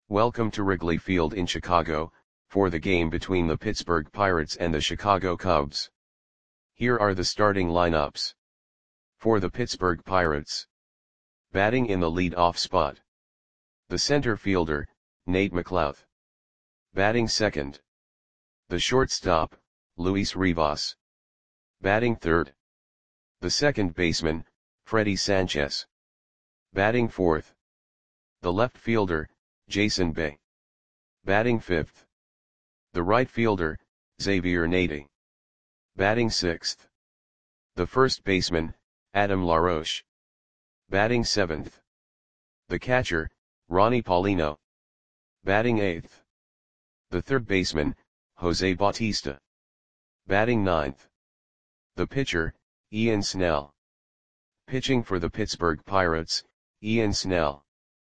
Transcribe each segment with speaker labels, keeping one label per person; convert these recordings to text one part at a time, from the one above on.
Speaker 1: Welcome to Wrigley Field in Chicago, for the game between the Pittsburgh Pirates and the Chicago Cubs. Here are the starting lineups. For the Pittsburgh Pirates. Batting in the lead-off spot. The center fielder, Nate McLouth. Batting second. The shortstop, Luis Rivas. Batting third. The second baseman, Freddie Sanchez. Batting fourth. The left fielder, Jason Bay. Batting fifth. The right fielder, Xavier Nady. Batting sixth. The first baseman, Adam LaRoche. Batting seventh. The catcher, Ronnie Paulino. Batting eighth. The third baseman, Jose Bautista. Batting ninth. The pitcher, Ian Snell. Pitching for the Pittsburgh Pirates, Ian Snell.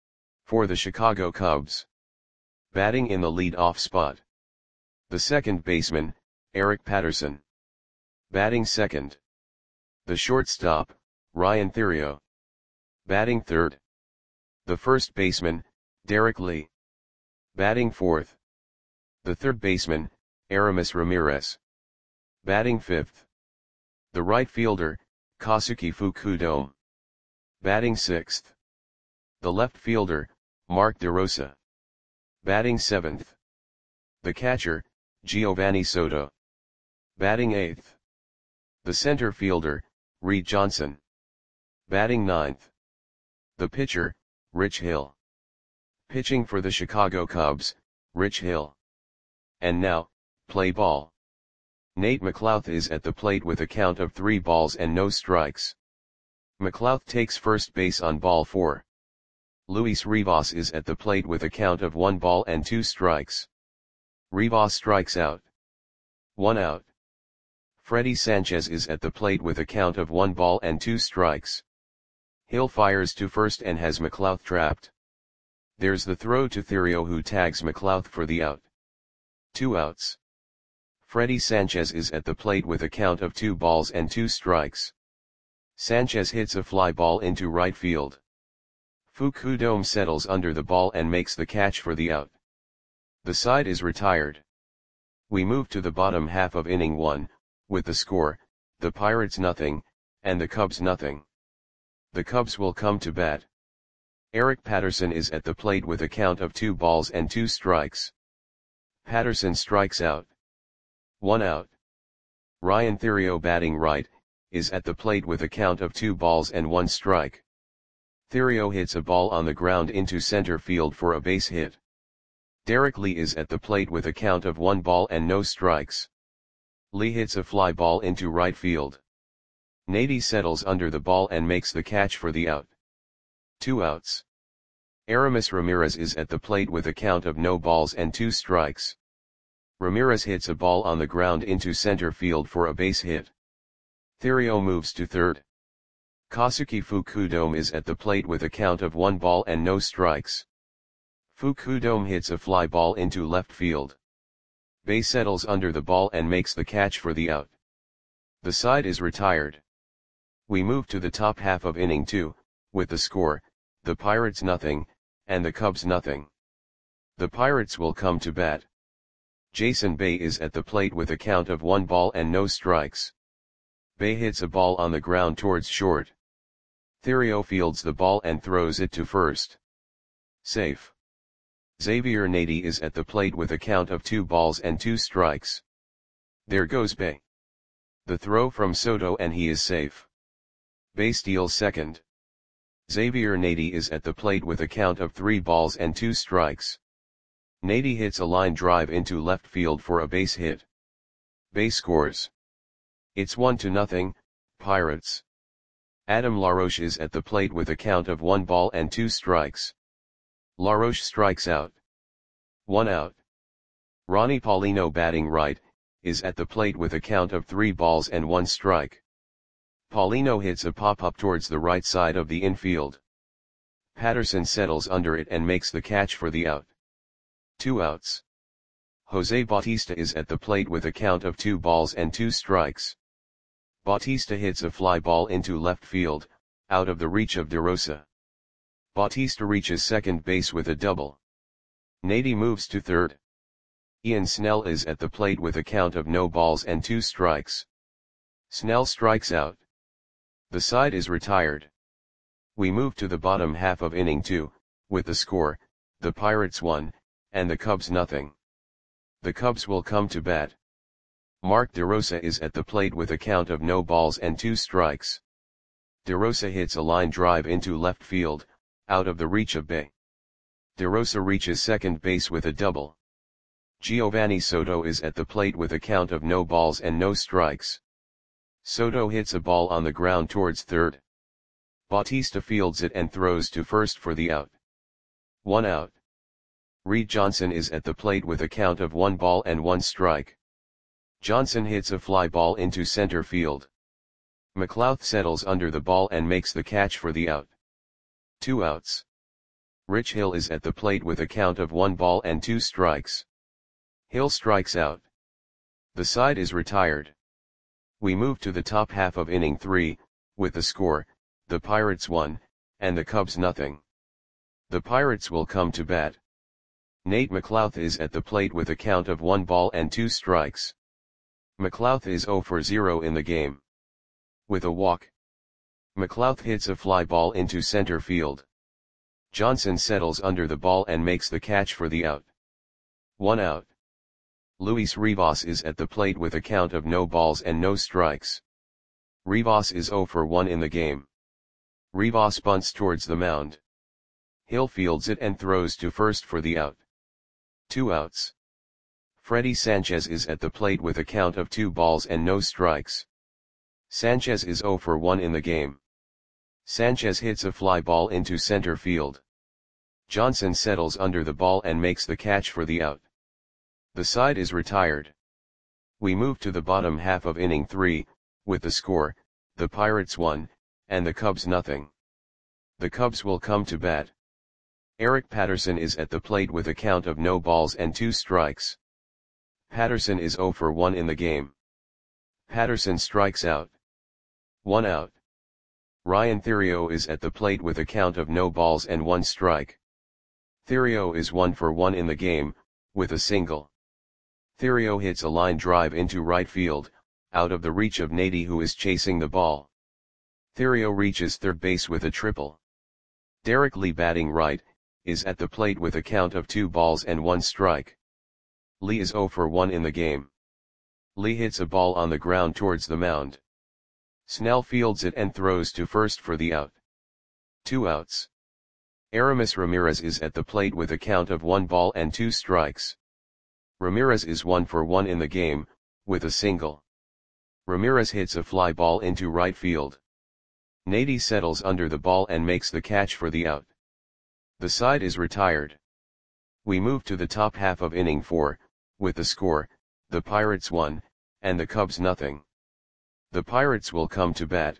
Speaker 1: For the Chicago Cubs. Batting in the lead-off spot. The second baseman, Eric Patterson. Batting second. The shortstop, Ryan Theriot. Batting third. The first baseman, Derek Lee. Batting fourth. The third baseman, Aramis Ramirez. Batting fifth. The right fielder, Kazuki Fukudome. Batting sixth. The left fielder, Mark DeRosa. Batting seventh. The catcher, Giovanni Soto. Batting eighth. The center fielder, Reed Johnson. Batting ninth. The pitcher, Rich Hill. Pitching for the Chicago Cubs, Rich Hill. And now, play ball. Nate McLouth is at the plate with a count of 3 balls and no strikes. McLouth takes first base on ball 4. Luis Rivas is at the plate with a count of 1 ball and 2 strikes. Rivas strikes out. 1 out. Freddie Sanchez is at the plate with a count of 1 ball and 2 strikes. Hill fires to first and has McLouth trapped. There's the throw to Theriot, who tags McLouth for the out. 2 outs. Freddie Sanchez is at the plate with a count of 2 balls and 2 strikes. Sanchez hits a fly ball into right field. Fukudome settles under the ball and makes the catch for the out. The side is retired. We move to the bottom half of inning 1, with the score, the Pirates nothing, and the Cubs nothing. The Cubs will come to bat. Eric Patterson is at the plate with a count of 2 balls and 2 strikes. Patterson strikes out. 1 out. Ryan Theriot, batting right, is at the plate with a count of 2 balls and 1 strike. Theriot hits a ball on the ground into center field for a base hit. Derek Lee is at the plate with a count of 1 ball and no strikes. Lee hits a fly ball into right field. Nady settles under the ball and makes the catch for the out. 2 outs. Aramis Ramirez is at the plate with a count of no balls and 2 strikes. Ramirez hits a ball on the ground into center field for a base hit. Theriot moves to third. Kazuki Fukudome is at the plate with a count of 1 ball and no strikes. Fukudome hits a fly ball into left field. Bay settles under the ball and makes the catch for the out. The side is retired. We move to the top half of inning 2, with the score, the Pirates nothing, and the Cubs nothing. The Pirates will come to bat. Jason Bay is at the plate with a count of 1 ball and no strikes. Bay hits a ball on the ground towards short. Theriot fields the ball and throws it to first. Safe. Xavier Nady is at the plate with a count of 2 balls and 2 strikes. There goes Bay. The throw from Soto and he is safe. Bay steals second. Xavier Nady is at the plate with a count of 3 balls and 2 strikes. Nady hits a line drive into left field for a base hit. Bay scores. It's 1-0, Pirates. Adam LaRoche is at the plate with a count of 1 ball and 2 strikes. LaRoche strikes out. 1 out. Ronnie Paulino, batting right, is at the plate with a count of 3 balls and 1 strike. Paulino hits a pop-up towards the right side of the infield. Patterson settles under it and makes the catch for the out. 2 outs. Jose Bautista is at the plate with a count of 2 balls and 2 strikes. Bautista hits a fly ball into left field, out of the reach of DeRosa. Bautista reaches second base with a double. Nady moves to third. Ian Snell is at the plate with a count of no balls and 2 strikes. Snell strikes out. The side is retired. We move to the bottom half of inning 2, with the score, the Pirates 1, and the Cubs nothing. The Cubs will come to bat. Mark DeRosa is at the plate with a count of no balls and 2 strikes. DeRosa hits a line drive into left field, out of the reach of Bay. DeRosa reaches second base with a double. Giovanni Soto is at the plate with a count of no balls and no strikes. Soto hits a ball on the ground towards third. Bautista fields it and throws to first for the out. 1 out. Reed Johnson is at the plate with a count of 1 ball and 1 strike. Johnson hits a fly ball into center field. McLouth settles under the ball and makes the catch for the out. 2 outs. Rich Hill is at the plate with a count of 1 ball and 2 strikes. Hill strikes out. The side is retired. We move to the top half of inning 3, with the score, the Pirates 1, and the Cubs nothing. The Pirates will come to bat. Nate McLouth is at the plate with a count of 1 ball and 2 strikes. McLouth is 0 for 0 in the game. With a walk. McLouth hits a fly ball into center field. Johnson settles under the ball and makes the catch for the out. 1 out. Luis Rivas is at the plate with a count of no balls and no strikes. Rivas is 0 for 1 in the game. Rivas bunts towards the mound. Hill fields it and throws to first for the out. 2 outs. Freddy Sanchez is at the plate with a count of 2 balls and no strikes. Sanchez is 0 for 1 in the game. Sanchez hits a fly ball into center field. Johnson settles under the ball and makes the catch for the out. The side is retired. We move to the bottom half of inning 3, with the score, the Pirates 1, and the Cubs nothing. The Cubs will come to bat. Eric Patterson is at the plate with a count of no balls and 2 strikes. Patterson is 0 for 1 in the game. Patterson strikes out. 1 out. Ryan Theriot is at the plate with a count of no balls and 1 strike. Theriot is 1 for 1 in the game, with a single. Theriot hits a line drive into right field, out of the reach of Nady who is chasing the ball. Theriot reaches third base with a triple. Derek Lee batting right, is at the plate with a count of 2 balls and 1 strike. Lee is 0 for 1 in the game. Lee hits a ball on the ground towards the mound. Snell fields it and throws to first for the out. 2 outs. Aramis Ramirez is at the plate with a count of 1 ball and 2 strikes. Ramirez is 1 for 1 in the game, with a single. Ramirez hits a fly ball into right field. Nady settles under the ball and makes the catch for the out. The side is retired. We move to the top half of inning 4, with the score, the Pirates 1, and the Cubs nothing. The Pirates will come to bat.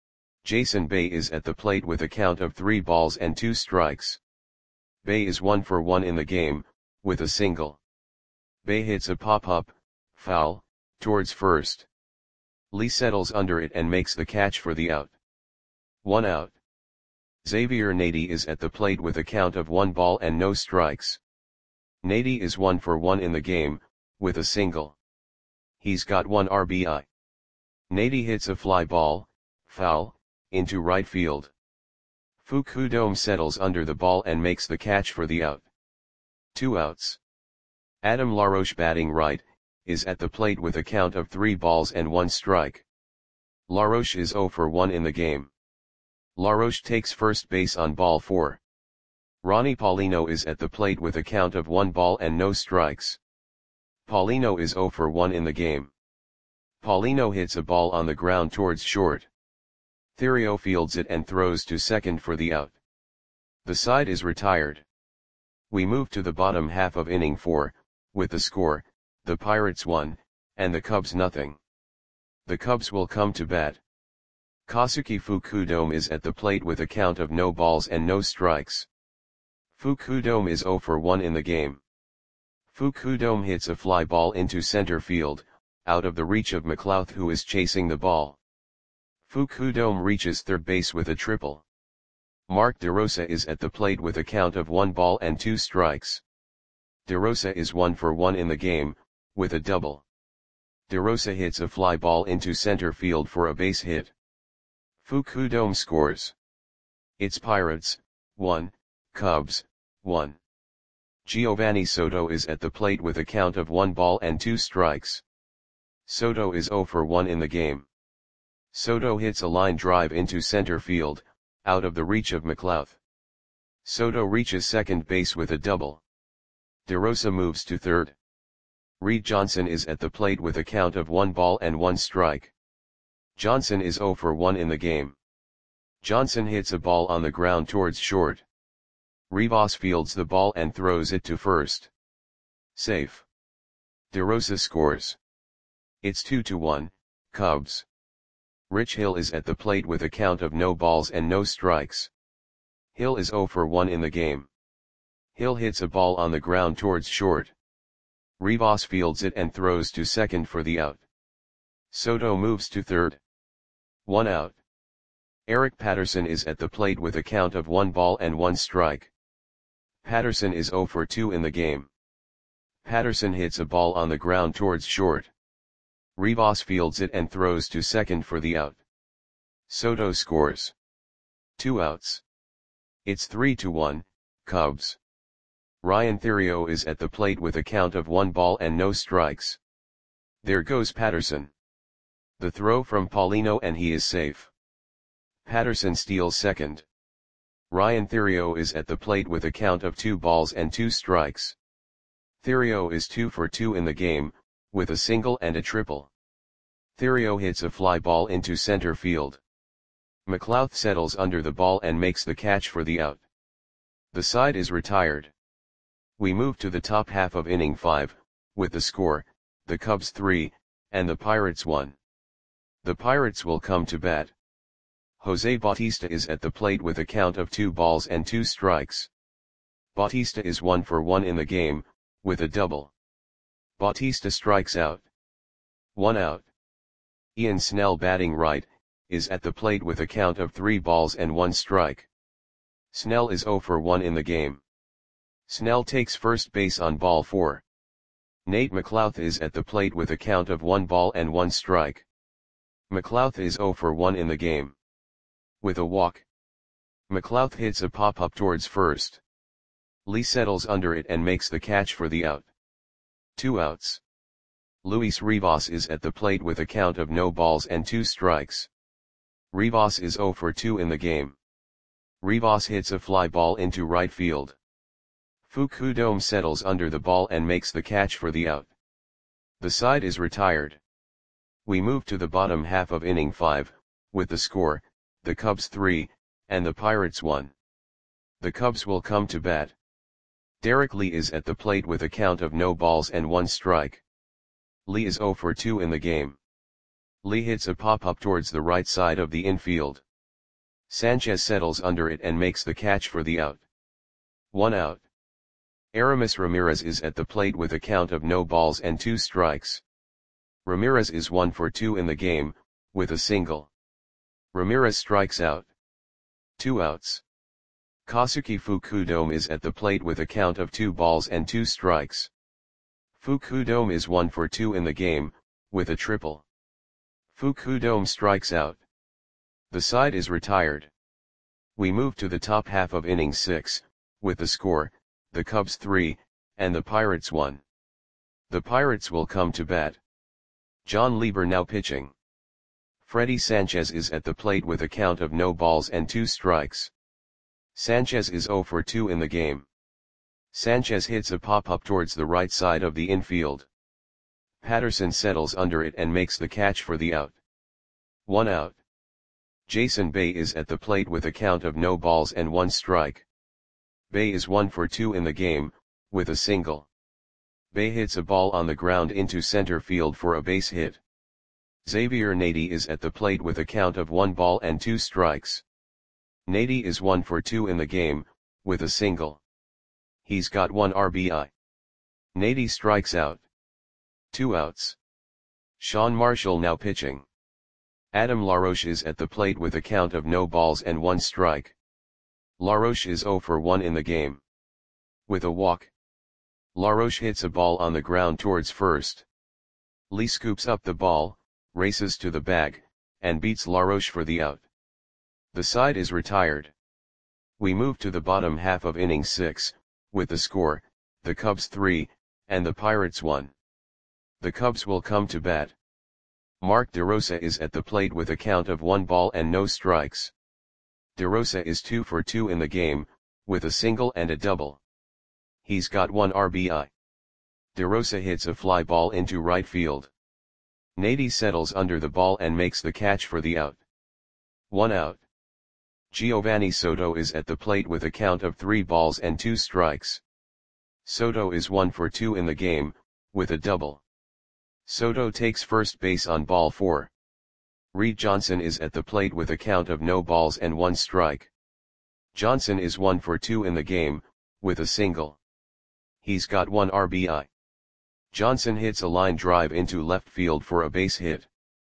Speaker 1: Jason Bay is at the plate with a count of 3 balls and 2 strikes. Bay is 1 for 1 in the game, with a single. Bay hits a pop-up, foul, towards first. Lee settles under it and makes the catch for the out. 1 out. Xavier Nady is at the plate with a count of 1 ball and no strikes. Nady is 1 for 1 in the game, with a single. He's got 1 RBI. Nady hits a fly ball, foul, into right field. Fukudome settles under the ball and makes the catch for the out. 2 outs. Adam LaRoche batting right, is at the plate with a count of 3 balls and 1 strike. LaRoche is 0 for 1 in the game. LaRoche takes first base on ball 4. Ronnie Paulino is at the plate with a count of 1 ball and no strikes. Paulino is 0 for 1 in the game. Paulino hits a ball on the ground towards short. Theriot fields it and throws to second for the out. The side is retired. We move to the bottom half of inning 4, with the score, the Pirates 1, and the Cubs nothing. The Cubs will come to bat. Kazuki Fukudome is at the plate with a count of no balls and no strikes. Fukudome is 0 for 1 in the game. Fukudome hits a fly ball into center field, out of the reach of McLouth who is chasing the ball. Fukudome reaches third base with a triple. Mark DeRosa is at the plate with a count of 1 ball and 2 strikes. DeRosa is 1 for 1 in the game, with a double. DeRosa hits a fly ball into center field for a base hit. Fukudome scores. It's Pirates, 1, Cubs, 1. Giovanni Soto is at the plate with a count of 1 ball and 2 strikes. Soto is 0 for 1 in the game. Soto hits a line drive into center field, out of the reach of McLouth. Soto reaches second base with a double. DeRosa moves to third. Reed Johnson is at the plate with a count of 1 ball and 1 strike. Johnson is 0 for 1 in the game. Johnson hits a ball on the ground towards short. Rivas fields the ball and throws it to first. Safe. DeRosa scores. It's 2-1, Cubs. Rich Hill is at the plate with a count of no balls and no strikes. Hill is 0 for 1 in the game. Hill hits a ball on the ground towards short. Rivas fields it and throws to second for the out. Soto moves to third. 1 out. Eric Patterson is at the plate with a count of 1 ball and 1 strike. Patterson is 0 for 2 in the game. Patterson hits a ball on the ground towards short. Rivas fields it and throws to second for the out. Soto scores. 2 outs. It's 3-1, Cubs. Ryan Theriot is at the plate with a count of 1 ball and no strikes. There goes Patterson. The throw from Paulino and he is safe. Patterson steals second. Ryan Theriot is at the plate with a count of 2 balls and 2 strikes. Theriot is 2 for 2 in the game, with a single and a triple. Theriot hits a fly ball into center field. McLouth settles under the ball and makes the catch for the out. The side is retired. We move to the top half of inning 5, with the score, the Cubs 3, and the Pirates 1. The Pirates will come to bat. Jose Bautista is at the plate with a count of 2 balls and 2 strikes. Bautista is 1 for 1 in the game, with a double. Bautista strikes out. 1 out. Ian Snell, batting right, is at the plate with a count of 3 balls and 1 strike. Snell is 0 for 1 in the game. Snell takes first base on ball 4. Nate McLouth is at the plate with a count of 1 ball and 1 strike. McLouth is 0 for 1 in the game. With a walk. McLouth hits a pop-up towards first. Lee settles under it and makes the catch for the out. 2 outs. Luis Rivas is at the plate with a count of no balls and 2 strikes. Rivas is 0 for 2 in the game. Rivas hits a fly ball into right field. Fukudome settles under the ball and makes the catch for the out. The side is retired. We move to the bottom half of inning 5, with the score, the Cubs 3, and the Pirates 1. The Cubs will come to bat. Derek Lee is at the plate with a count of no balls and 1 strike. Lee is 0 for 2 in the game. Lee hits a pop-up towards the right side of the infield. Sanchez settles under it and makes the catch for the out. 1 out. Aramis Ramirez is at the plate with a count of no balls and 2 strikes. Ramirez is 1 for 2 in the game, with a single. Ramirez strikes out. 2 outs. Kazuki Fukudome is at the plate with a count of 2 balls and 2 strikes. Fukudome is 1 for 2 in the game, with a triple. Fukudome strikes out. The side is retired. We move to the top half of inning 6, with the score, the Cubs 3, and the Pirates 1. The Pirates will come to bat. John Lieber now pitching. Freddy Sanchez is at the plate with a count of no balls and 2 strikes. Sanchez is 0 for 2 in the game. Sanchez hits a pop-up towards the right side of the infield. Patterson settles under it and makes the catch for the out. 1 out. Jason Bay is at the plate with a count of no balls and 1 strike. Bay is 1 for 2 in the game, with a single. Bay hits a ball on the ground into center field for a base hit. Xavier Nady is at the plate with a count of 1 ball and 2 strikes. Nady is 1 for 2 in the game, with a single. He's got 1 RBI. Nady strikes out. 2 outs. Sean Marshall now pitching. Adam LaRoche is at the plate with a count of no balls and 1 strike. LaRoche is 0 for 1 in the game. With a walk. Laroche hits a ball on the ground towards first. Lee scoops up the ball, races to the bag, and beats Laroche for the out. The side is retired. We move to the bottom half of inning 6, with the score, the Cubs 3, and the Pirates 1. The Cubs will come to bat. Mark DeRosa is at the plate with a count of 1 ball and no strikes. DeRosa is 2 for 2 in the game, with a single and a double. He's got 1 RBI. DeRosa hits a fly ball into right field. Nady settles under the ball and makes the catch for the out. 1 out. Giovanni Soto is at the plate with a count of 3 balls and 2 strikes. Soto is 1 for 2 in the game, with a double. Soto takes first base on ball 4. Reed Johnson is at the plate with a count of no balls and 1 strike. Johnson is 1 for 2 in the game, with a single. He's got 1 RBI. Johnson hits a line drive into left field for a base hit.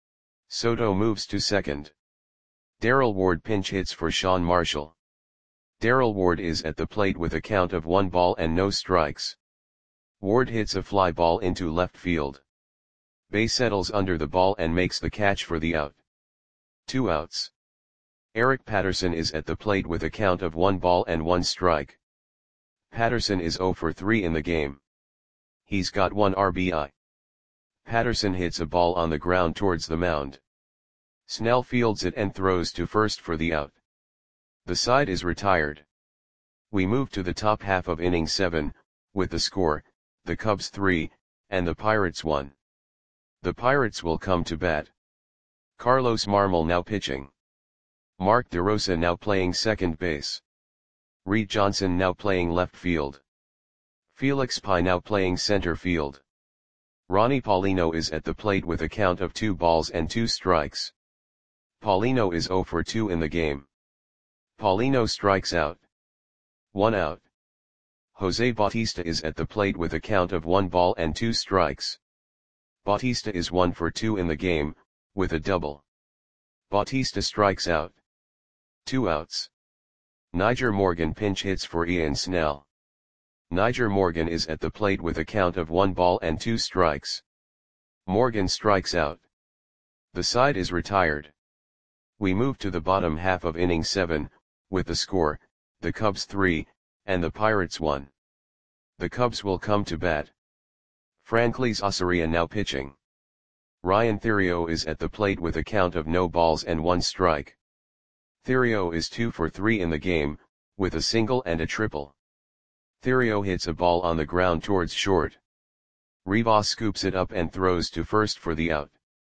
Speaker 1: Soto moves to second. Darrell Ward pinch hits for Sean Marshall. Darrell Ward is at the plate with a count of 1 ball and no strikes. Ward hits a fly ball into left field. Bay settles under the ball and makes the catch for the out. 2 outs. Eric Patterson is at the plate with a count of 1 ball and 1 strike. Patterson is 0 for 3 in the game. He's got 1 RBI. Patterson hits a ball on the ground towards the mound. Snell fields it and throws to first for the out. The side is retired. We move to the top half of inning 7, with the score, the Cubs 3, and the Pirates 1. The Pirates will come to bat. Carlos Marmol now pitching. Mark DeRosa now playing second base. Reed Johnson now playing left field. Felix Pye now playing center field. Ronnie Paulino is at the plate with a count of 2 balls and 2 strikes. Paulino is 0 for 2 in the game. Paulino strikes out. 1 out. Jose Bautista is at the plate with a count of 1 ball and 2 strikes. Bautista is 1 for 2 in the game, with a double. Bautista strikes out. 2 outs. Niger Morgan pinch hits for Ian Snell. Niger Morgan is at the plate with a count of 1 ball and 2 strikes. Morgan strikes out. The side is retired. We move to the bottom half of inning 7, with the score, the Cubs 3, and the Pirates 1. The Cubs will come to bat. Franklin Osorio now pitching. Ryan Theriot is at the plate with a count of no balls and 1 strike. Theriot is 2 for 3 in the game, with a single and a triple. Theriot hits a ball on the ground towards short. Rivas scoops it up and throws to first for the out.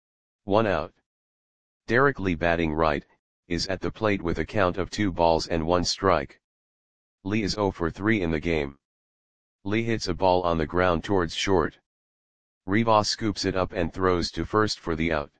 Speaker 1: 1 out. Derek Lee batting right, is at the plate with a count of 2 balls and 1 strike. Lee is 0 for 3 in the game. Lee hits a ball on the ground towards short. Rivas scoops it up and throws to first for the out.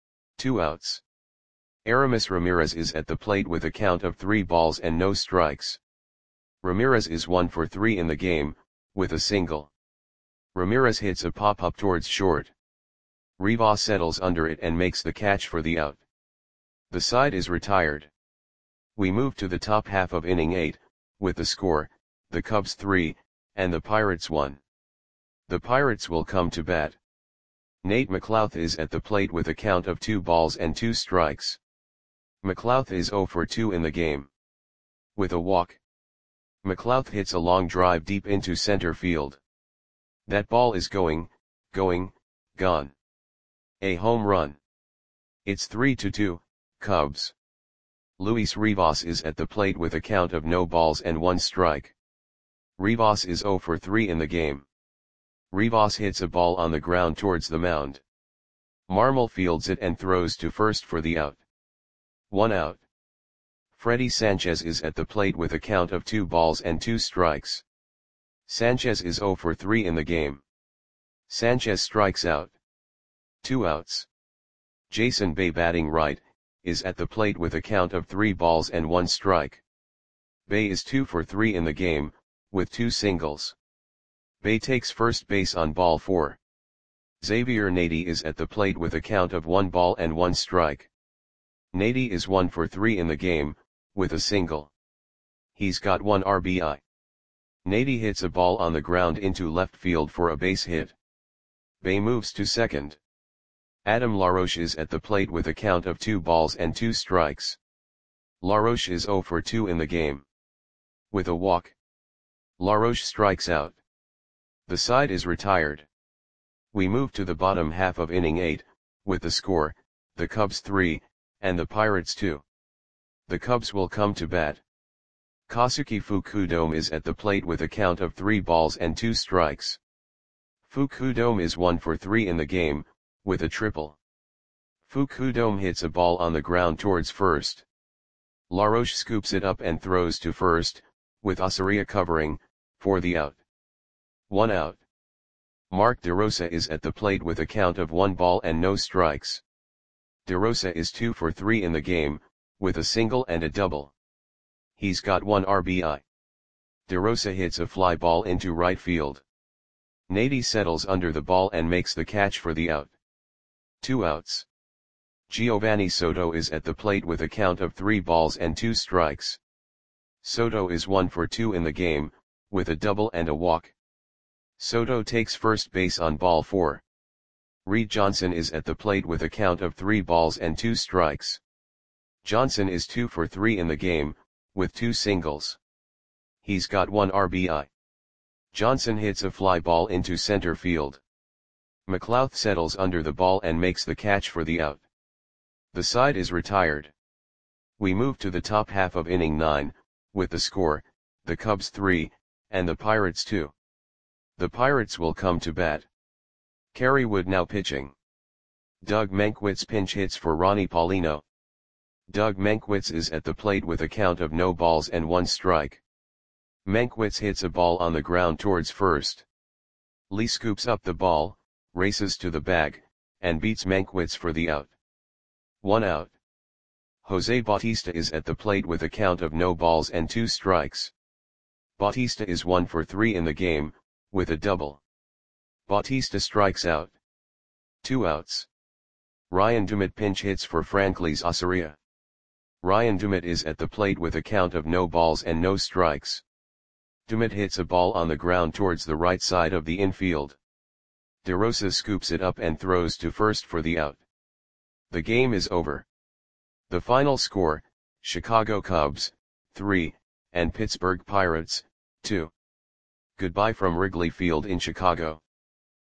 Speaker 1: 2 outs. Aramis Ramirez is at the plate with a count of 3 balls and no strikes. Ramirez is 1 for 3 in the game, with a single. Ramirez hits a pop-up towards short. Rivas settles under it and makes the catch for the out. The side is retired. We move to the top half of inning 8, with the score, the Cubs 3, and the Pirates 1. The Pirates will come to bat. Nate McLouth is at the plate with a count of 2 balls and 2 strikes. McLouth is 0 for 2 in the game. With a walk. McLouth hits a long drive deep into center field. That ball is gone. A home run. It's 3-2, Cubs. Luis Rivas is at the plate with a count of no balls and 1 strike. Rivas is 0 for 3 in the game. Rivas hits a ball on the ground towards the mound. Marmol fields it and throws to first for the out. 1 out. Freddy Sanchez is at the plate with a count of 2 balls and 2 strikes. Sanchez is 0 for 3 in the game. Sanchez strikes out. 2 outs. Jason Bay batting right, is at the plate with a count of 3 balls and 1 strike. Bay is 2 for 3 in the game, with 2 singles. Bay takes first base on ball 4. Xavier Nady is at the plate with a count of 1 ball and 1 strike. Nady is 1 for 3 in the game, with a single. He's got 1 RBI. Nady hits a ball on the ground into left field for a base hit. Bay moves to second. Adam LaRoche is at the plate with a count of 2 balls and 2 strikes. LaRoche is 0 for 2 in the game. With a walk, LaRoche strikes out. The side is retired. We move to the bottom half of inning 8, with the score, the Cubs 3, and the Pirates 2. The Cubs will come to bat. Kazuki Fukudome is at the plate with a count of 3 balls and 2 strikes. Fukudome is 1 for 3 in the game, with a triple. Fukudome hits a ball on the ground towards first. LaRoche scoops it up and throws to first, with Asaria covering, for the out. 1 out. Mark DeRosa is at the plate with a count of 1 ball and no strikes. DeRosa is 2 for 3 in the game, with a single and a double. He's got 1 RBI. DeRosa hits a fly ball into right field. Nady settles under the ball and makes the catch for the out. 2 outs. Giovanni Soto is at the plate with a count of 3 balls and 2 strikes. Soto is 1 for 2 in the game, with a double and a walk. Soto takes first base on ball 4. Reed Johnson is at the plate with a count of 3 balls and 2 strikes. Johnson is 2 for 3 in the game, with 2 singles. He's got 1 RBI. Johnson hits a fly ball into center field. McLouth settles under the ball and makes the catch for the out. The side is retired. We move to the top half of inning 9, with the score, the Cubs 3, and the Pirates 2. The Pirates will come to bat. Kerry Wood now pitching. Doug Mankiewicz pinch hits for Ronnie Paulino. Doug Mankiewicz is at the plate with a count of no balls and 1 strike. Mankiewicz hits a ball on the ground towards first. Lee scoops up the ball, races to the bag, and beats Mankiewicz for the out. 1 out. Jose Bautista is at the plate with a count of no balls and 2 strikes. Bautista is 1 for 3 in the game, with a double. Bautista strikes out. 2 outs. Ryan Dumit pinch hits for Frankly's Asaria. Ryan Dumit is at the plate with a count of no balls and no strikes. Dumit hits a ball on the ground towards the right side of the infield. DeRosa scoops it up and throws to first for the out. The game is over. The final score, Chicago Cubs, 3, and Pittsburgh Pirates, 2. Goodbye from Wrigley Field in Chicago.